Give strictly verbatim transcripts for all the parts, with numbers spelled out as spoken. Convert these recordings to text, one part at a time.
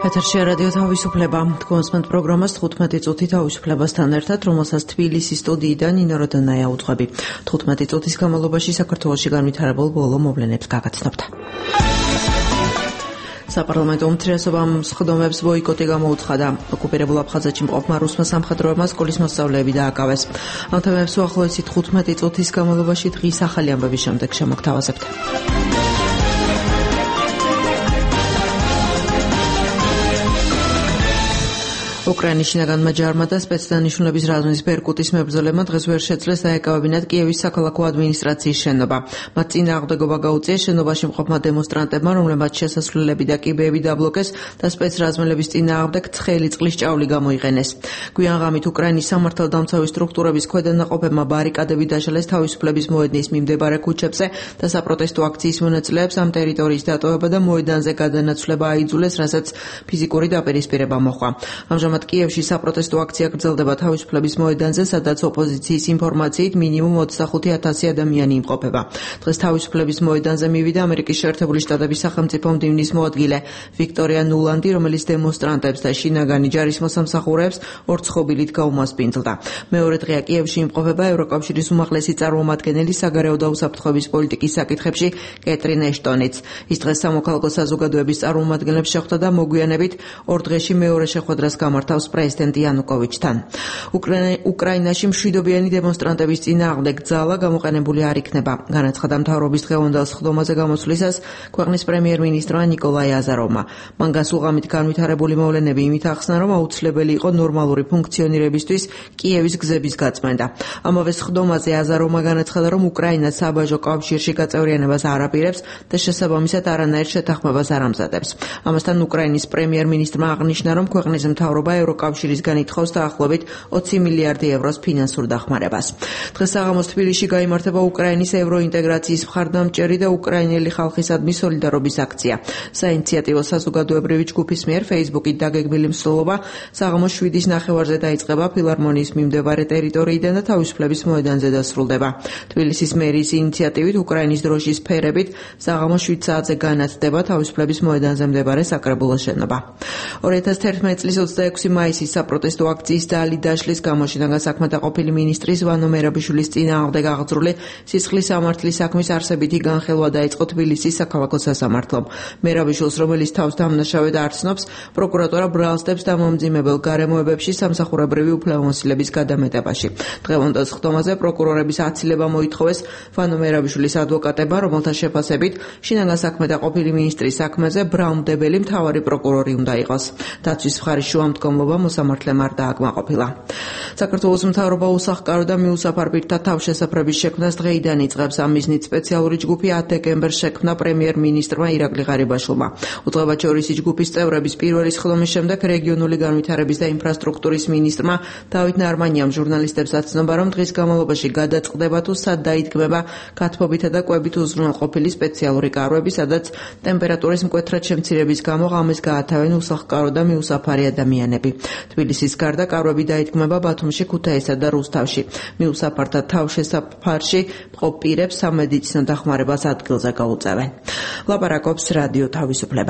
ეთერში რადიო თავისუფლება. თქვენს პროგრამას თხუთმეტი წუთი თავისუფლებასთან ერთად, რომელსაც თბილისის სტუდიიდან ნინო როდონაია უძღვები. თხუთმეტი წუთის განმავლობაში საქართველოში განვითარებულ ბოლო მოვლენებს გაგაცნობთ. საპარლამენტო უმცირესობამ სხდომებს ბოიკოტი გამოუცხადა. ოკუპირებულ აფხაზეთში მყოფმა რუსმა სამხედროებმა სკოლის მოსწავლეები დააკავეს. ამ თემებს უახლოესი თხუთმეტი წუთის განმავლობაში დღის ახალი ამბების შემდეგ შემოგთავაზებთ. უკრაინის შინაგანმა ჯარმა და სპეცდანიშნულების რაზმის ბერკუტის მებრძოლებმა დღეს ვერ შეძლეს დაეკავებინათ კიევის საქალაქო ადმინისტრაციის შენობა. მათ წინააღმდეგობა გაუწიეს შენობაში მყოფმა დემონსტრანტებმა, რომლებმაც შესასვლელები და კიბეები დაბლოკეს და სპეცრაზმელების წინააღმდეგ ცხელი წყლის ჭავლი გამოიყენეს. გვიან ღამით უკრაინის სამართალდამცავი სტრუქტურების ქვედანაყოფებმა ბარიკადები დაშალეს თავისუფლების მოედნის მიმდებარე ქუჩებზე და საპროტესტო აქციის მონაწილეებს ამ ტერიტორიის დატოვება და მოედანზე გადანაცვლება აიძულეს, რასაც ფიზიკური დაპირისპირება მოჰყვა. ამჟამად კიევში საპროტესტო აქცია გრძელდება თავისუფლების მოედანზე, სადაც ოპოზიციის ინფორმაციით მინიმუმ ოცდახუთი ათასი ადამიანი იმყოფება. დღეს თავისუფლების მოედანზე მივიდა ამერიკის შეერთებული შტატების სახელმწიფო მდივნის მოადგილე ვიქტორია ნულანდი, რომელიც დემონსტრანტებს და შინაგანი ჯარის მოსამსახურეებს ორცხოვილით გაუმასპინძლდა. მეორე დღეა კიევში იმყოფება ევროკავშირის უმაღლესი წარმომადგენელი საგარეო და უსაფრთხოების პოლიტიკის საკითხებში კეტრინ ეშტონიც. ის დღეს სამოქალაქო საზოგადოების წარმომადგენლებს შეხვდა და მოგვიანებით ორ დღეში მეორე შეხვედრას გამართავს პრეზიდენტ იანუკოვიჩთან. უკრაინაში მშვიდობიანი დემონსტრანტების წინააღმდეგ ძალა გამოყენებული არ იქნება. განაცხადა მთავრობის დღევანდელ სხდომაზე გამოსვლისას ქვეყნის პრემიერ-მინისტრმა ნიკოლაი აზაროვმა. მან გასულ ღამით განვითარებული მოვლენები იმით ახსნა, რომ აუცილებელი იყო ნორმალური ფუნქციონირებისთვის კიევის გზების გაწმენდა. ამავე სხდომაზე აზაროვმა განაცხადა, რომ უკრაინა საბაჟო კავშირში გაწევრიანებას არ აპირებს და შესაბამისად არანაირ შეთანხმებას არ ამზადებს. ამასთან უკრაინის პრემიერ-მინისტრმა აღნიშნა, რომ ქვეყნის მთავრობა ევროკავშირისგან ითხოვს დაახლოებით ოცი მილიარდი ევროს ფინანსურ დახმარებას. დღეს საღამოს თბილისში გაიმართება უკრაინის ევროინტეგრაციის მხარდამჭერი და უკრაინელი ხალხისადმი სოლიდარობის აქცია. საინიციატივო საზოგადოებრივი ჯგუფის მიერ Facebook-ით დაგეგმილი მსვლელობა საღამოს შვიდის ნახევარზე დაიწყება ფილარმონიის მიმდებარე ტერიტორიიდან და თავისუფლების მოედანზე დასრულდება. თბილისის მერის ინიციატივით უკრაინის დროშის ფერებით საღამოს შვიდ საათზე განათდება თავისუფლების მოედანზე მდებარე საკრებულოს შენობა. ორი ათას თერთმეტი წლის ოცდაექვსი მაისის საპროტესტო აქციის დალი დაშლის გამო შინაგან საქმეთა ყოფილი მინისტრის ვანო მერაბიშვილის წინააღმდეგ აღძრული სისხლის სამართლის საქმის არსებითი განხილვა დაიწყო თბილისის საქალაქო სასამართლომ. მერაბიშვილს, რომელიც თავს დამნაშავედ არ ცნობს, პროკურატურა ბრალსდებს დამამძიმებელ გარემოებებში სამსახურებრივი უფლებამოსილების გადამეტებაში. დღევანდელ სხდომაზე პროკურორების აცილება მოითხოვეს ვანო მერაბიშვილის ადვოკატებმა, რომელთა შეფასებით შინაგან საქმეთა ყოფილი მინისტრის საქმეზე ბრალმდებელი მთავარი პროკურორი უნდა იყოს. დაცვის მხარის შუამდგომლობა მოსამართლემ არ დააკმაყოფილა. საქართველოს მთავრობა უსახკარო და მიუსაფარ პირთა თავშესაფრების შექმნას დღეიდან იწყებს. ამ მიზნით სპეციალური ჯგუფი ათ დეკემბერს შექმნა პრემიერ-მინისტრმა ირაკლი ღარიბაშვილმა. უწყებაჩევრისი ჯგუფის წევრების პირველი სხდომის შემდეგ რეგიონული განვითარების და ინფრასტრუქტურის მინისტრმა დავით ნარმანიამ ჟურნალისტებს აცნობა, რომ დღის განმავლობაში გადაწყდება თუ სად დაიდგმება გათბობითა და კვებით უზრუნველყოფილი სპეციალური კარვები, სადაც ტემპერატურის მკვეთრად შემცირების გამო ღამეს გაათავენ უსახკარო და მიუსაფარი ადამიანები. თბილისის გარდა კარვები დაიდგმება ბათუმში, ქუთაისსა და რუსთავში. მიუსაფართა თავშესაფარში მყოფ პირებს სამედიცინო დახმარებას ადგილზე გაუწევენ. ლაპარაკობს რადიო თავისუფლება.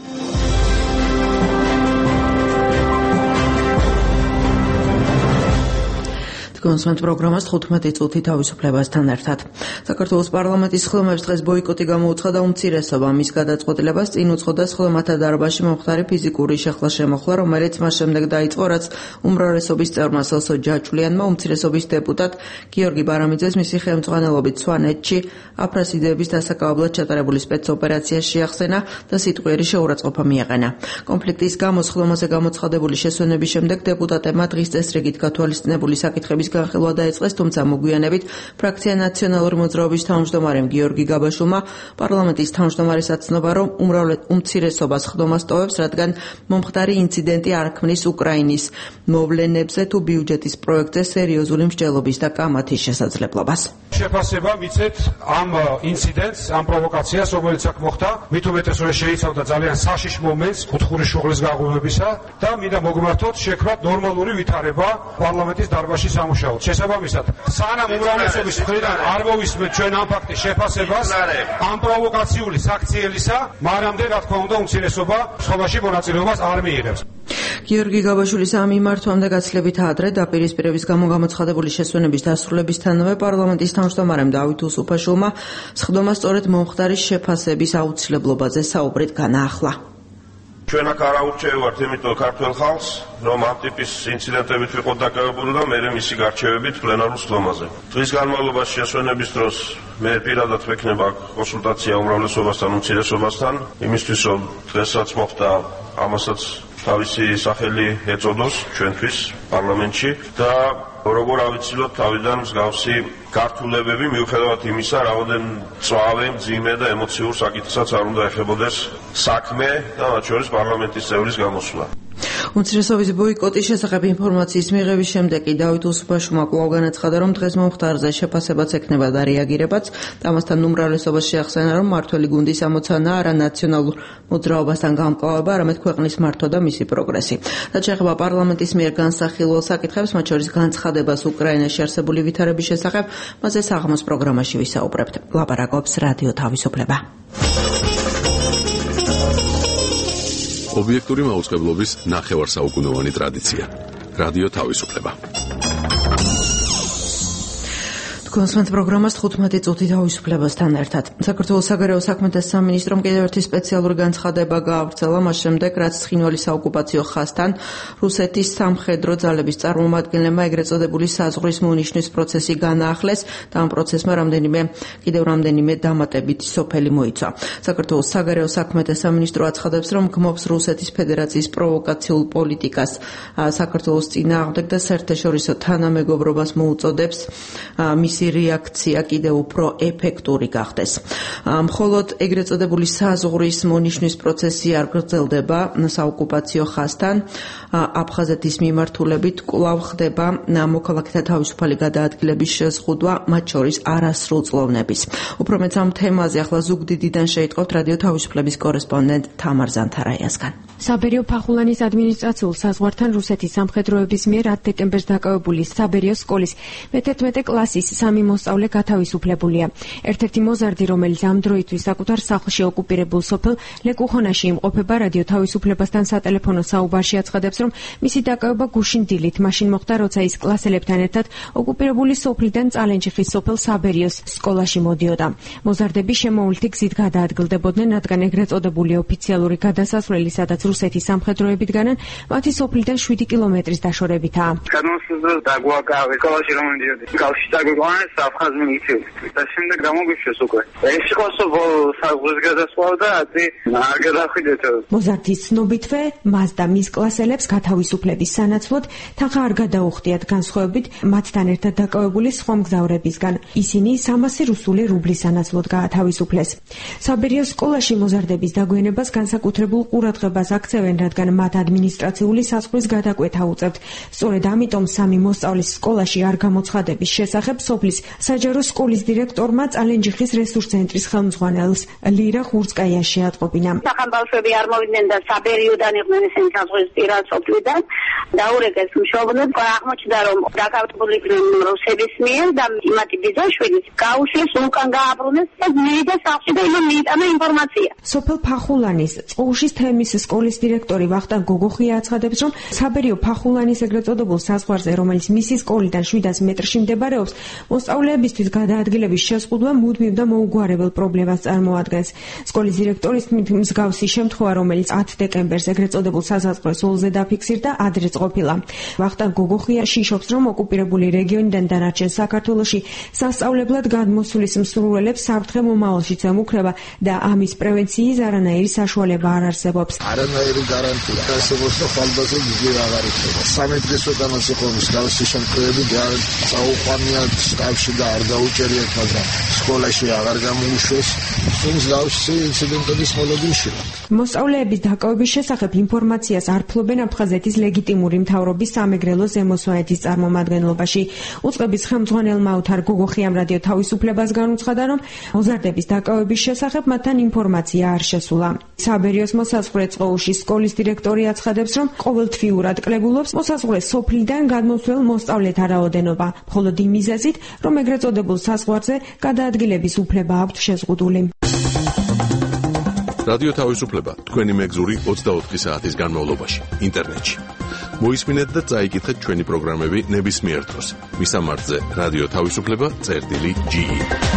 კონსულტ პროგრამას თხუთმეტი წუთი თავისუფლებასთან ერთად. საქართველოს პარლამენტის სხდომებს დღეს ბოიკოტი გამოუცხადა უმცირესობამ. მის გადაწყვეტილებას წინ უძღოდა სხდომათა დარბაზში მომხდარი ფიზიკური შეხლა-შემოხლა, რომელიც მას შემდეგ დაიწყო, რაც უმრავლესობის წევრმა სელსო ჯაჭვლიანმა უმცირესობის დეპუტატ გიორგი ბარამიძეს მისი ხელმძღვანელობით სვანეთში აფრასიდეების დასაკავებლად ჩატარებული სპეცოპერაცია შეახსენა და სიტყვიერი შეურაცხყოფა მიაყენა. კონფლიქტის გამო სხდომაზე გამოცხადებული შესვენების შემდეგ დეპუტატებმა დღის წესრიგით გათვალისწინებული საკითხების განხილვა დაიწყეს, თუმცა მოგვიანებით ფრაქცია ნაციონალური მოძრაობის თავმჯდომარემ გიორგი გაბაშვილმა პარლამენტის თავმჯდომარის აცნობა, რომ უმცირესობა სხდომას ტოვებს, რადგან მომხდარი ინციდენტი არ ქმნის უკრაინის მოვლენებზე თუ ბიუჯეტის პროექტზე სერიოზული მსჯელობის და კამათის შესაძლებლობას. შეფასება მიცეთ ამ ინციდენტს, ამ პროვოკაციას, რომელიც აქ მოხდა, მით უმეტეს რომ შეიცავდა ძალიან საშიშ მომენტს კუთხური შუღლის გაღვივებისა და მინდა მოგმართოთ შექმნათ ნორმალური ვითარება პარლამენტის დარბაზში სამუშაო დამუშავოთ. შესაბამისად, სანამ უმრავლესობის მხრიდან არ მოვისმენთ ჩვენ ამ ფაქტის შეფასებას, ამ პროვოკაციული საქციელისა, მანამდე რა თქმა უნდა უმცირესობა სხვაში მონაწილეობას არ მიიღებს. გიორგი გაბაშვილის ამ მიმართვამდე გაცილებით ადრე დაპირისპირების გამო გამოცხადებული შესვენების დასრულებისთანავე პარლამენტის თავმჯდომარემ დავით უსუფაშვილმა სხდომა სწორედ მომხდარის შეფასების აუცილებლობაზე საუბრით განაახლა. ჩვენ აქ არ აურჩევართ იმიტომ ქართველ ხალხს, რომ ამ ტიპის ინციდენტებით ვიყოთ დაკავებული და მე მისი გარჩევებით პლენარულ სხდომაზე. დღის განმავლობაში შესვენების დროს მე პირადად ვექნება კონსულტაცია უმრავლესობასთან, უმცირესობასთან, იმისთვის რომ დღესაც მოხდა ამასაც თავისი სახელი ეწოდოს ჩვენთვის პარლამენტში და როგორ ავიცილოთ თავიდან მსგავსი გართულებები მიუხედავად იმისა, რაოდენ მწვავე, მძიმე და ემოციურ საკითხსაც არ უნდა ეხებოდეს საქმე და მათ შორის პარლამენტის წევრის გამოსვლა. უმცირესობის ბოიკოტის შესახებ ინფორმაციის მიღების შემდეგ კი დავით უსუფაშვილმა კვლავ განაცხადა, რომ დღეს მომხდარზე შეფასებაც ექნება და რეაგირებაც. ამასთან უმრავლესობას შეახსენა, რომ მმართველი გუნდის ამოცანა არა ნაციონალურ მოძრაობასთან გამკლავება, არამედ ქვეყნის მართვა და მისი პროგრესი. რაც შეეხება პარლამენტის მიერ განსახილველ საკითხებს, მათ შორის განცხადებას უკრაინაში არსებული ვითარების შესახებ, მასზე საღამოს პროგრამაში ვისაუბრებთ. ლაპარაკობს რადიო თავისუფლება. ობიექტური მაუწყებლობის ნახევარსაუკუნოვანი ტრადიცია. რადიო თავისუფლება. კონსვენთ პროგრამას თხუთმეტი წუთი თავისუფლებასთან ერთად. საქართველოს საგარეო საქმეთა სამინისტრომ კიდევ ერთი სპეციალური განცხადება გაავრცელა მას შემდეგ, რაც ცხინვალის საოკუპაციო ხაზთან რუსეთის სამხედრო ძალების წარმომადგენლებმა ეგრეთ წოდებული საზღვრის მონიშნვის პროცესი განაახლეს და ამ პროცესმა რამდენიმე კიდევ რამდენიმე დამატებითი სოფელი მოიცვა. საქართველოს საგარეო საქმეთა სამინისტრო აცხადებს, რომ გმობს რუსეთის ფედერაციის პროვოკაციულ პოლიტიკას საქართველოს წინააღმდეგ და საერთაშორისო თანამეგობრობას მოუწოდებს მისი რეაქცია კიდევ უფრო ეფექტური გახდეს. მხოლოდ ეგრეთ წოდებული საზღვრის მონიშნვის პროცესი არ გრძელდება საოკუპაციო ხაზთან, აფხაზეთის მიმართულებით კვლავ ხდება მოქალაქეთა თავისუფალი გადაადგილების შეზღუდვა, მათ შორის არასრულწლოვნების. უფრო მეც ამ თემაზე ახლა ზუგდიდიდან შეიტყობთ რადიო თავისუფლების კორესპონდენტ თამარ ზანთარაიასგან. საბერიო ფახულანის ადმინისტრაციულ საზღვართან რუსეთის სამხედროების მიერ ათ დეკემბერს დაკავებული საბერიოს სკოლის მეთერთმეტე კლასის სამი მოსწავლე გათავისუფლებულია. ერთ-ერთი მოზარდი, რომელიც ამ დროისთვის საკუთარ სახლში ოკუპირებულ სოფელ ლეკუხონაში იმყოფება, რადიო თავისუფლებასთან სატელეფონო საუბარში აცხადებს, რომ მისი დაკავება გუშინ დილით მაშინ მოხდა, როცა ის კლასელებთან ერთად ოკუპირებული სოფლიდან წალენჯიხის სოფელ საბერიოს სკოლაში მოდიოდა. მოზარდები შემოვლითი გზით გადაადგილდებოდნენ, რადგან ეგრეთ წოდებული ოფიციალური გადასასვლელი, სადაც რუსეთის სამხედროები დგანან, მათი სოფლიდან შვიდი კილომეტრის დაშორებითაა. საფხაზ მიიწევს და შემდეგ გამოგიშვეს უკვე. ეს იყო საზღვრის გადასვლა და ათი არ გადახვიდეთ. მოზარდის ცნობითვე მას და მის კლასელებს გათავისუფლების სანაცვლოდ თანხა არ გადაუხდიათ განსხვავებით მათთან ერთად დაკავებული სხვა მგზავრებისგან. ისინი სამასი რუსული რუბლის სანაცვლოდ გაათავისუფლეს. საბერიოს სკოლაში მოზარდების დაგვიანებას განსაკუთრებულ ყურადღებას აქცევენ, რადგან მათ ადმინისტრაციული საზღვრის გადაკვეთა უწევთ. სწორედ ამიტომ სამი მოსწავლის სკოლაში არ გამოცხადების შესახებ სოფლის საჯარო სკოლის დირექტორმა წალენჯიხის რესურს ცენტრის ხელმძღვანელს ლირა ხურცკაია შეატყობინა. სახანბავშვები არ მოვიდნენ და საბერიოდან იყვნენ ისინი საზღვრის პირას სოფლიდან. დაურეკეს მშობლებს, აღმოჩნდა რომ დაკავებული რუსების მიერ და იმათი ბიძაშვილის გაუშვეს, უკან გააბრუნეს და მიიდა სახლში და იმან მიიტანა ინფორმაცია. სოფელ ფახულანის წყუშის თემის სკოლის დირექტორი ვახტანგ გოგოხია აცხადებს, რომ საბერიო ფახულანის ეგრეთ წოდებულ საზღვარზე, რომელიც მისი სკოლიდან შვიდას მეტრში მდებარეობს, მოსწავლეებისთვის გადაადგილების შეზღუდვა მუდმივ და მოუგვარებელ პრობლემას წარმოადგენს. სკოლის დირექტორის თქმით, მსგავსი შემთხვევა, რომელიც ათ დეკემბერს ეგრეთ წოდებულ საზღვარგარეთ ოლზე დაფიქსირდა, ადრეც ყოფილა. ვახტანგ გოგოხია შიშობს, რომ ოკუპირებული რეგიონიდან დანარჩენ საქართველოში სასწავლებლად გადმოსulis მსურველებს საფრთხე მომავალშიც ემუქრება და ამის პრევენციის არანაირი საშუალება არ არსებობს. არანაირი გარანტია არსებობს და ხალხზე გიგი აღარ იქნება. სამი დღეს უკანას იყო მსგავსი შემთხვევები და საუყვარლია შტაბში და არ გაუჭერიათ, მაგრამ სკოლაში აღარ გამოუშვეს. მსგავსი ინციდენტების მოლოდინში. მოსწავლეების დაკავების შესახებ ინფორმაციას არ ფლობენ აფხაზეთის ლეგიტიმური მთავრობის სამეგრელო ზემო სვანეთის წარმომადგენლობაში. უწყების ხელმძღვანელმა ოთარ გოგოხიამ რადიო თავისუფლებას განუცხადა, რომ მოზარდების დაკავების შესახებ მათთან ინფორმაცია არ შესულა. საბერიოს მოსაზღვრე წყოუში ბავშვის სკოლის დირექტორი აცხადებს, რომ ყოველთვიურად კლებულობს მოსაზღვრე სოფლიდან გადმოსვლელ მოსწავლეთა რაოდენობა, მხოლოდ იმ მიზეზით, რომ ეგრეთ წოდებულ საზღვარზე გადაადგილების უფლება აქვთ შეზღუდული. რადიო თავისუფლება თქვენი მეგზური ოცდაოთხი საათის განმავლობაში ინტერნეტში. მოისმინეთ და წაიკითხეთ ჩვენი პროგრამები ნებისმიერ დროს. მისამართზე რადიო თავისუფლება წერტილი ჯი.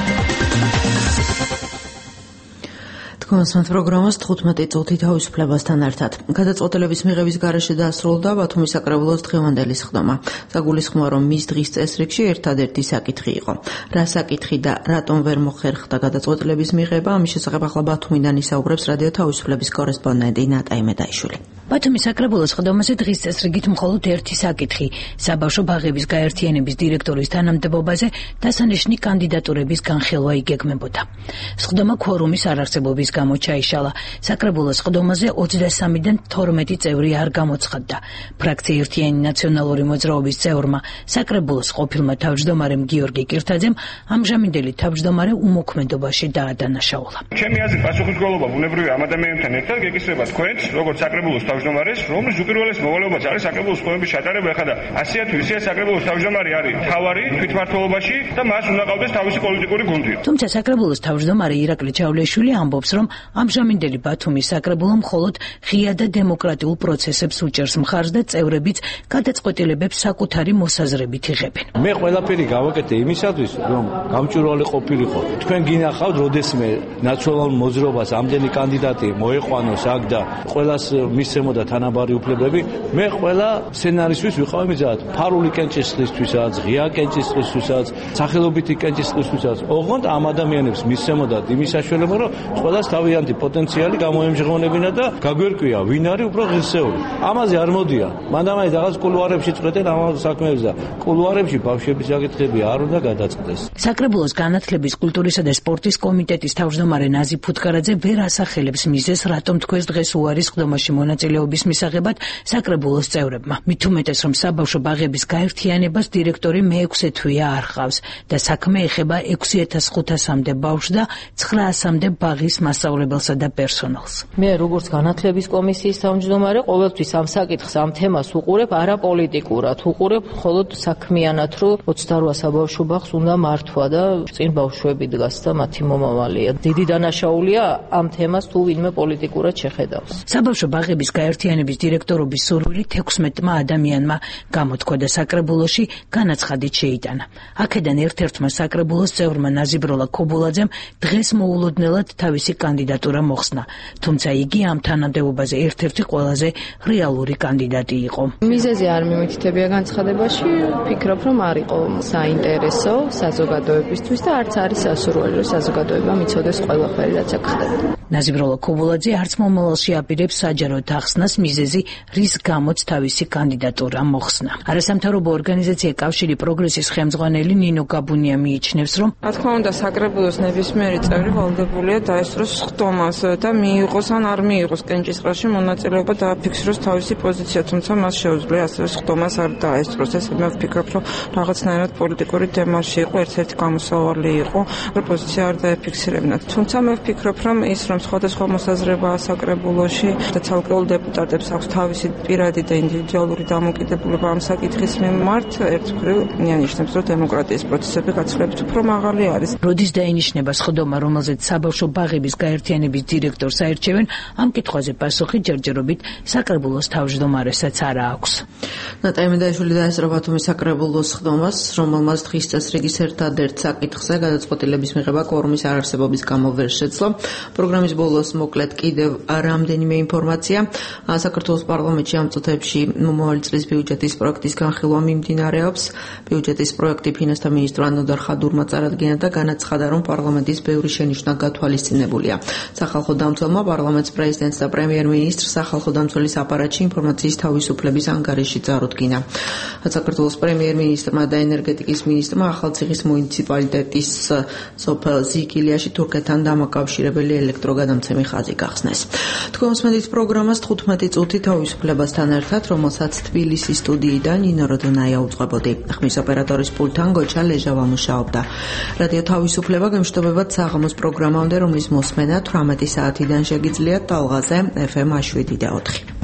კონსერვატ პროგრამას თხუთმეტი წუთი თავისუფლებასთან ერთად. გადაწყვეტილების მიღების გარეშე დაასრულდა ბათუმის საკრებულოს დღევანდელი სხდომა. საგულისხმოა, რომ მის დღის წესრიგში ერთადერთი საკითხი იყო. რა საკითხი და რატომ ვერ მოხერხდა გადაწყვეტილების მიღება, ამის შესახებ ახლა ბათუმიდან ისაუბრებს რადიო თავისუფლების კორესპონდენტი ნატაი მედაიშვილი. ბათუმის საკრებულოს სხდომაზე დღის წესრიგით მხოლოდ ერთი საკითხი, საბავშვო ბაღების გაერთიანების დირექტორის თანამდებობაზე დასანიშნი კანდიდატურების განხილვა იგეგმებოდა. სხდომა ქორუმის არარსებობის გამო ჩაიშალა. საკრებულოს სხდომაზე ოცდასამიდან თორმეტი წევრი არ გამოცხადდა. ფრაქცია ერთიანი ნაციონალური მოძრაობის წევრმა, საკრებულოს ყოფილმა თავმჯდომარემ გიორგი კირთაძემ ამჟამინდელი თავმჯდომარე უმოქმედობაში დაადანაშაულა. ჩემი აზრით პასუხისმგებლობა ბუნებრივია ამ ადამიანთან ერთად გეკისრება თქვენც, როგორც საკრებულოს თავმჯდომარეს, რომლის უპირველეს მოვალეობაც არის საკრებულოს სხდომების ჩატარება. ეხლა და ასეა თუ ისეა საკრებულოს თავმჯდომარე არის მთავარი თვითმმართველობაში და მას უნდა ყავდეს თავისი პოლიტიკური გუნდი. თუმცა საკრებულოს თავმჯდომარე ირაკლი ჩავლეშვილი ამბობს, რომ ამჟამინდელი ბათუმის საკრებულო მხოლოდ ღია და დემოკრატიულ პროცესებს უჭერს მხარს და წევრებიც გადაწყვეტილებებს საკუთარი მოსაზრებით იღებენ. მე ყველაფერი გავაკეთე იმისათვის, რომ გამჭვირვალე ყოფილიყო. თქვენ გინახავთ, როდესმე ნაციონალურ მოძრაობას ამდენი კანდიდატი მოეყვანოს აქ და ყველას მისცემოდა თანაბარი უფლებები, მე ყველა სცენარისთვის ვიყავი მიზად. ფარული კენჭისყრისთვისაც, ღია კენჭისყრისთვისაც, სახელობითი კენჭისყრისთვისაც. ოღონდ ამ ადამიანებს მისცემოდა იმის საშუალება, რომ ყველას თავიანთი პოტენციალი გამოემჟღავნებინა და გაგვერკვია, ვინ არის უფრო ღირსეული. ამაზე არ მოდიან. მანდამაი რაღაც კულუარებში წვეთენ ამავე საქმეებს და კულუარებში ბავშვების საკითხები არ უნდა გადაწყდეს. საკრებულოს განათლების, კულტურისა და სპორტის კომიტეტის თავმჯდომარე ნაზი ფუტკარაძე ვერ ასახელებს მიზეზს, რატომ თქვენს დღეს უარი სხდომაში მონაწილეობის მისაღებად საკრებულოს წევრებმა. მით უმეტეს, რომ საბავშვო ბაღების გაერთიანებას დირექტორი მეექვსე თვეა არ ჰყავს და საქმე ეხება ექვსი ათას ხუთასამდე ბავშვს და ცხრა ასამდე ბაღის მასწავლებელსა და პერსონალს. მე როგორც განათლების კომისიის თავმჯდომარე ყოველთვის ამ საკითხს, ამ თემას უყურებ არაპოლიტიკურად, უყურებ მხოლოდ საქმიანად, რომ ოცდარვა საბავშვო ბაღს უნდა მართვა და წინ ბავშვები დგას და მათი მომავალია. დიდი დანაშაულია ამ თემას თუ ვინმე პოლიტიკურად შეხედავს. საბავშვო ბაღების გაერთიანების დირექტორობის სურვილი თექვსმეტმა ადამიანმა გამოთქვა და საკრებულოში განაცხადით შეიტანა. აქედან ერთ-ერთმა საკრებულოს წევრმა ნაზიბროლა ქობულაძემ დღეს მოულოდნელად თავისი კანდიდატურა მოხსნა, თუმცა იგი ამ თანამდებობაზე ერთ-ერთი ყველაზე რეალური კანდიდატი იყო. მიზეზი არ მიმითითებია განცხადებაში, ვფიქრობ, რომ არ იყო საინტერესო საზოგადოებისთვის და არც არის სასურველი, რომ საზოგადოება მიცოდეს ყველაფერი, რაც აქ ხდება. ნაზიბროლა ქობულაძე არც მომავალში აპირებს საჯაროდ ახსნას მიზეზი, რის გამოც თავისი კანდიდატურა მოხსნა. არასამთავრობო ორგანიზაცია კავშირი პროგრესის ხელმძღვანელი ნინო გაბუნია მიიჩნევს, რომ რა თქმა უნდა საკრებულოს ნებისმიერი წევრი ვალდებულია დაესწროს სხდომას და მიიღოს ან არ მიიღოს კენჭისყრაში მონაწილეობა და აფიქსიროს თავისი პოზიცია, თუმცა მას შეუძლია ასევე სხდომას არ დაესწროს. ეს მე ვფიქრობ, რომ რაღაცნაირად პოლიტიკური დემარში იყო, ერთ-ერთი გამოსავალი იყო, რომ პოზიცია არ დაეფიქსირებინათ. თუმცა მე ვფიქრობ, რომ ის რომ სხვადასხვა მოსაზრებაა საკრებულოში და ცალკეულ დეპუტატებს აქვს თავისი პირადი და ინდივიდუალური დამოკიდებულება ამ საკითხის მიმართ, ერთგვარად მიანიშნებს, რომ დემოკრატიის პროცესები გაცილებით უფრო მაღალი არის. როდის დაინიშნება სხდომა, რომელზეც საბავშვო ბაღების გაერთიანების დირექტორს აერჩევენ, ამ კითხვაზე პასუხი ჯერჯერობით საკრებულოს თავმჯდომარესაც არა აქვს. ნატაი მედაიშვილი დაესწრო ბათუმის საკრებულოს სხდომას, რომელმაც დღის წესრიგის ერთადერთ საკითხზე გადაწყვეტილების მიღება კორუმის არარსებობის გამო ვერ შეძლო. პროგრამის ბოლოს მოკლედ კიდევ რამდენიმე ინფორმაცია. საქართველოს პარლამენტში ამ წუთებში მომავალი წლის ბიუჯეტის პროექტის განხილვა მიმდინარეობს. ბიუჯეტის პროექტი ფინანსთა მინისტრ ანოდარ ხადურმა წარადგინა და განაცხადა, რომ პარლამენტის ბევრი შენიშვნა გათვალისწინებულია. სახალხო დამცველმა პარლამენტს პრეზიდენტს და პრემიერ-მინისტრს სახალხო დამცველის აპარატში ინფორმაციის თავისუფლების ანგარიში წარუდგინა. საქართველოს პრემიერ-მინისტრმა და ენერგეტიკის მინისტრმა ახალციხის მუნიციპალიტეტის სოფელ ზიგილიაში თურქეთთან დამაკავშირებელი ელექტრო გადამცემი ხაზი გახსნეს. თქვენ უსმენთ პროგრამას თხუთმეტი წუთი თავისუფლებასთან ერთად, რომელსაც თბილისის სტუდიიდან ნინო როდონაია უძღვებოდი. ხმის ოპერატორის პულტთან გოჩა ლეჟავა მუშაობდა. რადიო თავისუფლება გემშვიდობებათ საღამოს პროგრამამდე, რომლის მოსმენა თვრამეტი საათიდან შეგიძლიათ ტალღაზე ეფ ემ შვიდი და ოთხი.